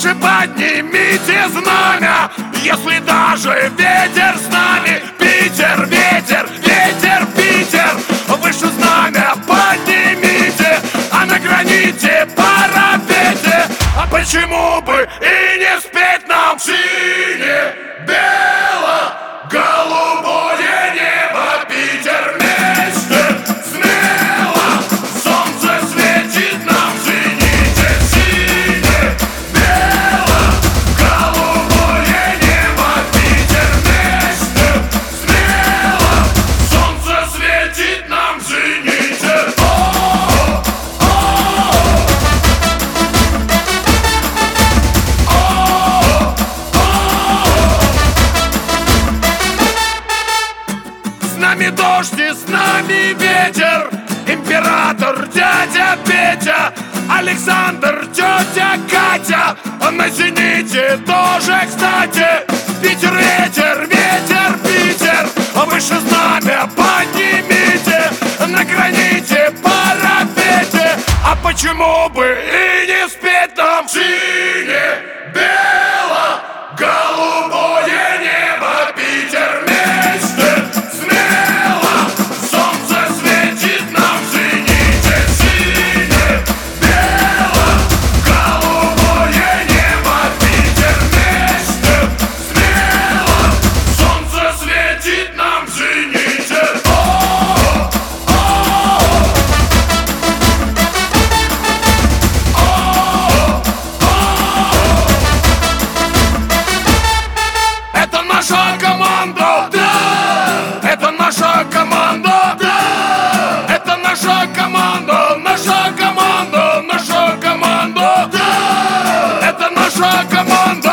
Лучше поднимите знамя, если даже ветер с нами. Питер, ветер, ветер, Питер, выше знамя поднимите, а на граните парапете. А почему бы и не спеть нам синее, бело, голубое небо? Питер вместе, смело, солнце светит нам в зените. Синее, бело, голубое небо. Питер вместе, смело, солнце светит нам в зените. С нами дождь и с нами ветер, император дядя Петя, Александр, тетя Катя, а на зените тоже, кстати. Питер, ветер, ветер, Питер, выше знамя поднимите, на граните парапете. А почему бы и не спеть нам синее, бело, голубое небо? Питер вместе, смело, солнце светит нам в зените. Синее, бело, голубое небо. Питер вместе, смело, солнце светит нам в зените. Это наша команда, да! Это наша команда, да! Это наша команда, наша команда, наша команда, да! Это наша команда.